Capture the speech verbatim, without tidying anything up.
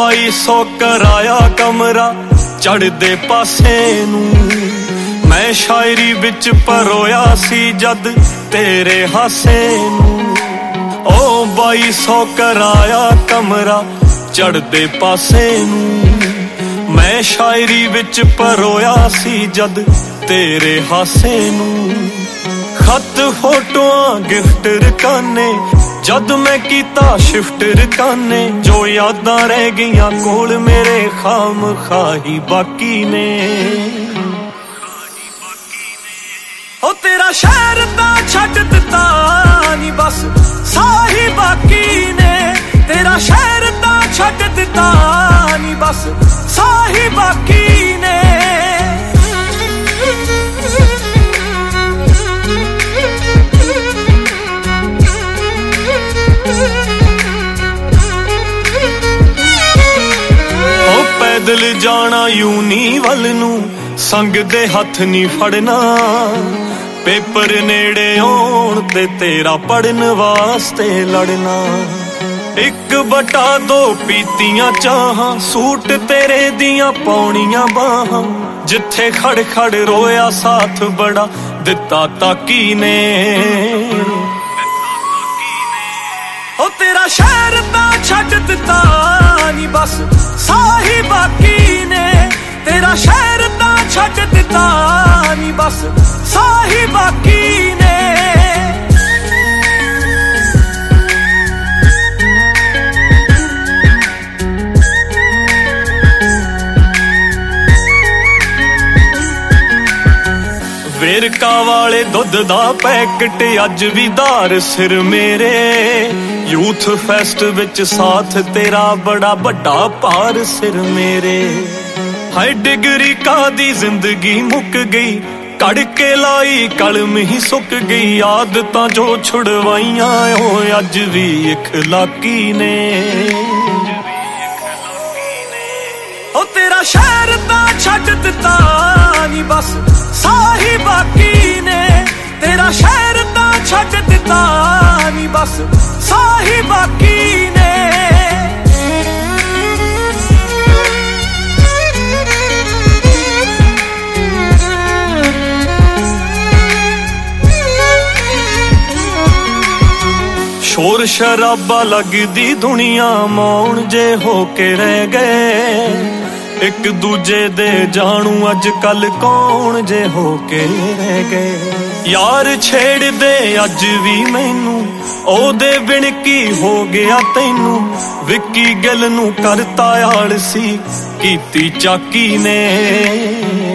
ਬਾਈ ਸੌ ਕਰਾਇਆ ਕਮਰਾ ਚੜ੍ਹਦੇ ਪਾਸੇ ਨੂੰ। ਮੈਂ ਸ਼ਾਇਰੀ ਵਿੱਚ ਪਰੋਇਆ ਸੀ ਜਦ ਤੇਰੇ ਹਾਸੇ ਨੂੰ। ਓ ਬਾਈ ਸੌ ਕਰਾਇਆ ਕਮਰਾ ਚੜ੍ਹਦੇ ਪਾਸੇ ਨੂੰ। ਮੈਂ ਸ਼ਾਇਰੀ ਵਿੱਚ ਪਰੋਇਆ ਸੀ ਜਦ ਤੇਰੇ ਹਾਸੇ ਨੂੰ। ਖਤ ਫੋਟੋਆਂ ਗਿਫਟ ਰਕਾਨੇ ਜਦ ਮੈਂ ਕੀਤਾ ਸ਼ਿਫਟ ਰਕਾਨੇ। ਜੋ ਯਾਦਾਂ ਰਹਿ ਗਈਆਂ ਕੋਲ ਮੇਰੇ ਖਾਮ ਖਾਹੀ ਬਾਕੀ ਨੇ। ਓ ਤੇਰਾ ਸ਼ਹਿਰ ਤਾਂ ਛੱਡ ਦਿੱਤਾ ਨੀ ਬਸ ਸਾਹੀ ਬਾਕੀ ਨੇ। ਤੇਰਾ ਸ਼ਹਿਰ ਤਾਂ ਛੱਡ ਦਿੱਤਾ ਨੀ ਬਸ ਸਾਹੀ ਬਾਕੀ ਨੇ। ਓ ਪੈਦਲ ਜਾਣਾ ਯੂਨੀ ਵੱਲ ਨੂੰ ਸੰਗ ਦੇ ਹੱਥ ਨੀ ਫੜਨਾ। ਪੇਪਰ ਨੇੜੇ ਆਉਣ ਤੇ ਤੇਰਾ ਪੜਨ ਵਾਸਤੇ ਲੜਨਾ। ਇੱਕ ਬਟਾ ਦੋ ਪੀਤੀਆਂ ਚਾਹਾਂ ਸੂਟ ਤੇਰੇ ਦੀਆਂ ਪੌਣੀਆਂ ਬਾਹਾਂ। ਜਿੱਥੇ ਖੜ ਖੜ ਰੋਇਆ ਸਾਥ ਬੜਾ ਦਿੱਤਾ ਤਾਕੀ ਨੇ। ਓ ਤੇਰਾ ਸ਼ਹਿਰ ਤਾਂ ਛੱਡ ਦਿੱਤਾ ਨੀ ਬਸ ਸਾਹੀ ਬਾਕੀ ਨੇ। ਤੇਰਾ ਸ਼ਹਿਰ ਤਾਂ ਛੱਡ ਦਿੱਤਾ ਨੀ ਬਸ ਸਾਹੀ ਬਾਕੀ ਨੇ। ਵੇਰਕਾ ਵਾਲੇ ਦੁੱਧ ਦਾ ਪੈਕਟ ਅੱਜ ਵੀ ਧਾਰ ਸਿਰ ਮੇਰੇ। ਯੂਥ ਫੈਸਟ ਵਿੱਚ ਸਾਥ ਤੇਰਾ ਬੜਾ ਵੱਡਾ ਭਾਰ ਸਿਰ ਮੇਰੇ। ਹਾਈ ਡਿਗਰੀ ਕਾਦੀ ਜ਼ਿੰਦਗੀ ਮੁੱਕ ਗਈ ਕੜ ਕੇ ਲਾਈ ਕਲਮ ਹੀ ਸੁੱਕ ਗਈ। ਆਦਤਾਂ ਜੋ ਛੁਡਵਾਈਆਂ ਓ ਅੱਜ ਵੀ ਇਖਲਾਕੀ ਨੇ। ਓ ਤੇਰਾ ਸ਼ਹਿਰ ਤਾਂ ਛੱਡ ਦਿੱਤਾ ਨੀ ਬਸ ਸਾਹੀ ਬਾਕੀ ਨੇ। ਤੇਰਾ ਸ਼ਹਿਰ ਤਾਂ ਛੱਡ ਦਿੱਤਾ ਨੀ ਬਸ ਸਾਹੀ ਬਾਕੀ ਨੇ। ਸ਼ੋਰ ਸ਼ਰਾਬਾ ਲੱਗਦੀ ਦੁਨੀਆ ਮੌਨ ਜੇ ਹੋ ਕੇ ਰਹਿ ਗਏ। ਇੱਕ ਦੂਜੇ ਦੇ ਜਾਣੂ ਅੱਜ ਕੱਲ ਕੌਣ ਜੇ ਹੋ ਕੇ ਰਹਿ ਗਏ। ਯਾਰ ਛੇੜਦੇ ਅੱਜ ਵੀ ਮੈਨੂੰ ਉਹਦੇ ਬਿਨ ਕੀ ਹੋ ਗਿਆ ਤੈਨੂੰ। ਵਿੱਕੀ ਗਿੱਲ ਨੂੰ ਕਰਤਾ ਆਲਸੀ ਕੀਤੀ ਚਾਕੀ ਨੇ।